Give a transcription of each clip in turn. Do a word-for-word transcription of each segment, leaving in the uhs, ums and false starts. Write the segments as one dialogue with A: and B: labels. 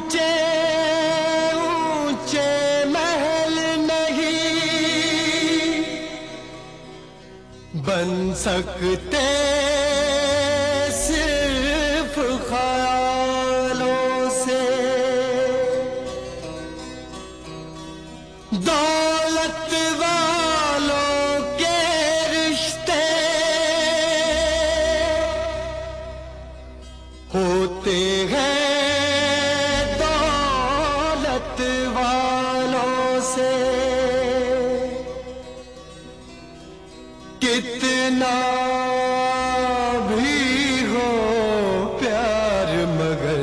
A: ऊंचे ऊंचे महल नहीं बन सकते सिर्फ ख्यालों से। दौलत वालों के रिश्ते होते हैं दौलत वालों से। कितना भी हो प्यार मगर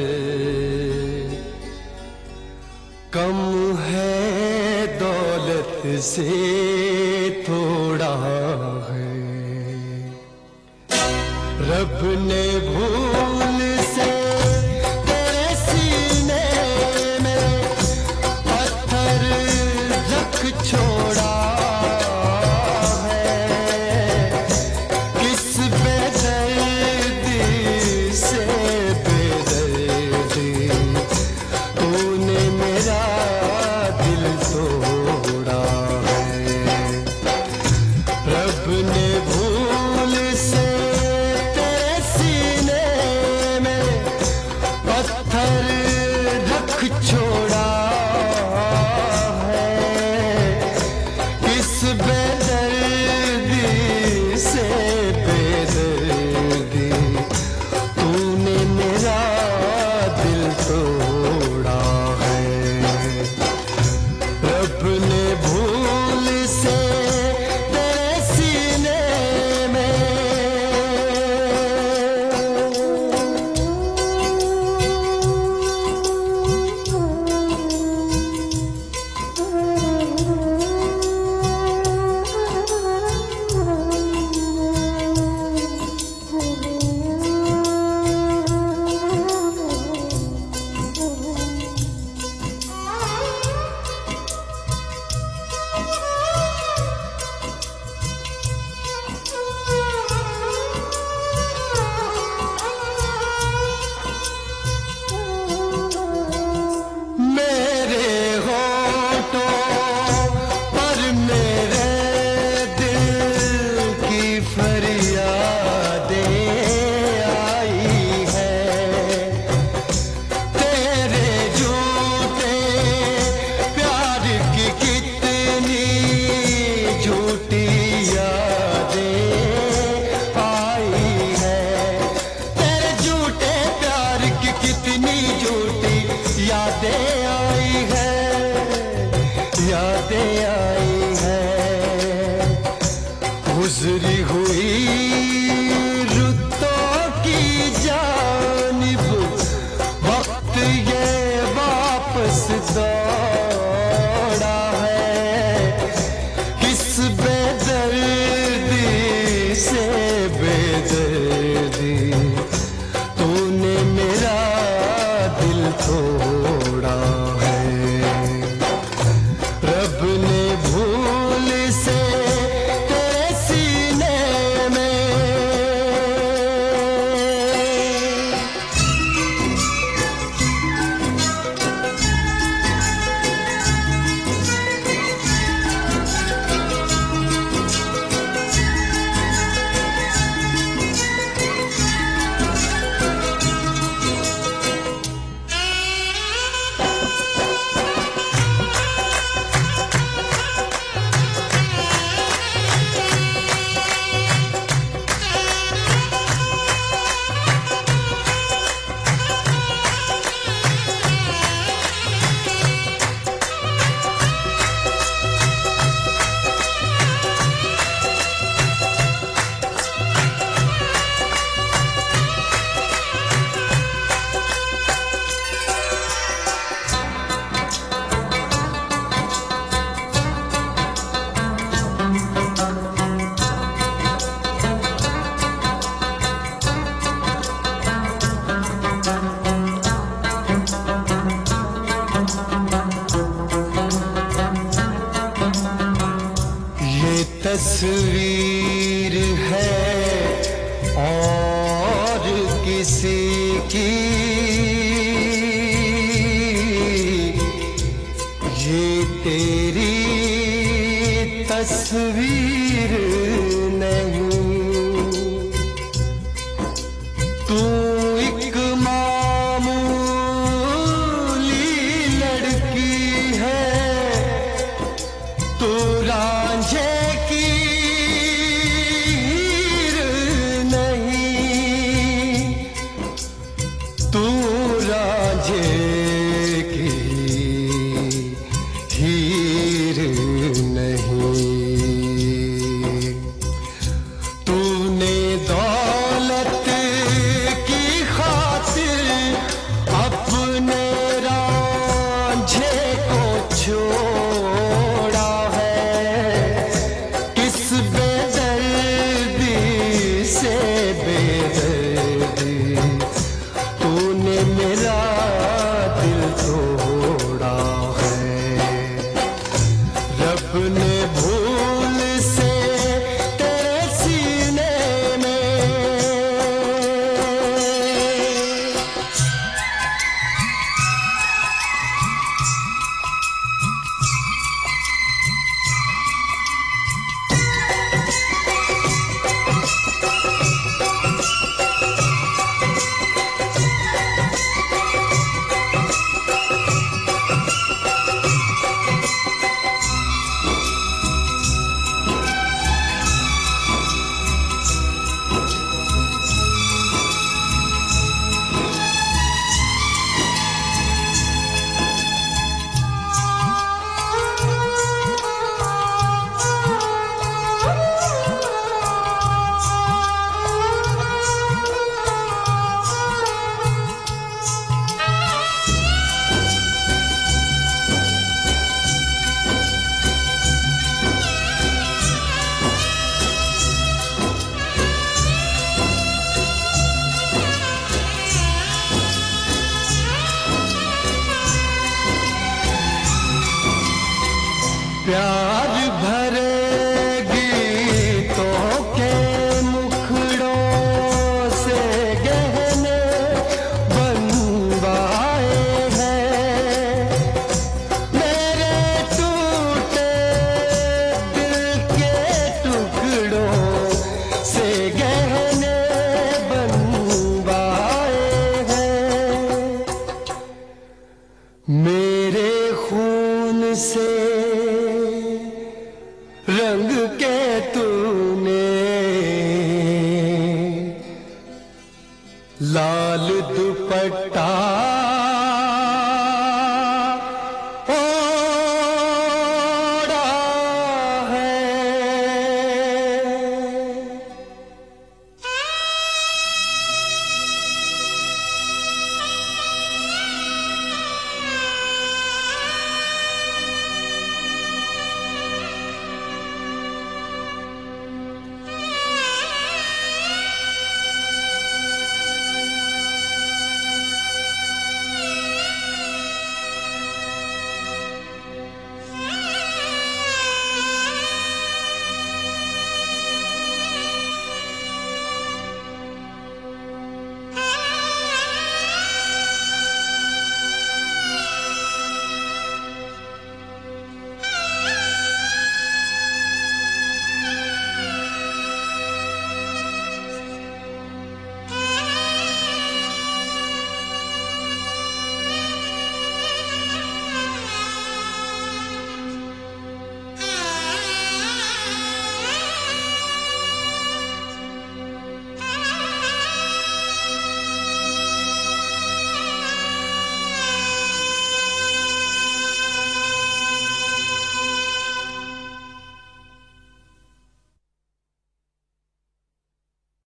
A: कम है दौलत से थोड़ा है। रब ने भूल से तेरे सीने में पत्थर रख छोड़ा है। किस बेदर्दी से बेदर्दी तूने मेरा दिल तोड़ा है। रब ने भूल से तेरे सीने में पत्थर रख छोड़ा है। किस बेदर्दी से बेदर्दी तूने मेरा दिल तोड़ा है। रब ने भूल से तेरे सीने में मेरे होठों पर मेरे दिल की फरियादें आई हैं। तेरे झूठे प्यार की कितनी झूठी यादें आई हैं। तेरे झूठे प्यार की कितनी झूठी यादें आई है, यादें आई है। गुजरी हुई रुतों की जानिब वक्त ये वापस दौड़ा है। किस बेदर्दी से बेदर्दी तूने मेरा दिल तोड़ा है। रब ने भूल से तेरे सीने में तस्वीर है और किसी की तू एक मामूली लड़की है, तू रांझे की हीर नहीं, तू रांझे की हीर नहीं। तूने दौलत की खातिर अपने रांझे को छोड़ा है, किस बेदर्दी से बेदर्दी तूने मेरा दिल तोड़ा है। रब ने भूल से तेरे सीने में प्यार भरे गीतों के मुखड़ों से गहने बनवाए हैं, मेरे टूटे दिल के टुकड़ों से गहने बनवाए हैं। मेरे खून से रंग के तूने लाल दुपट्टा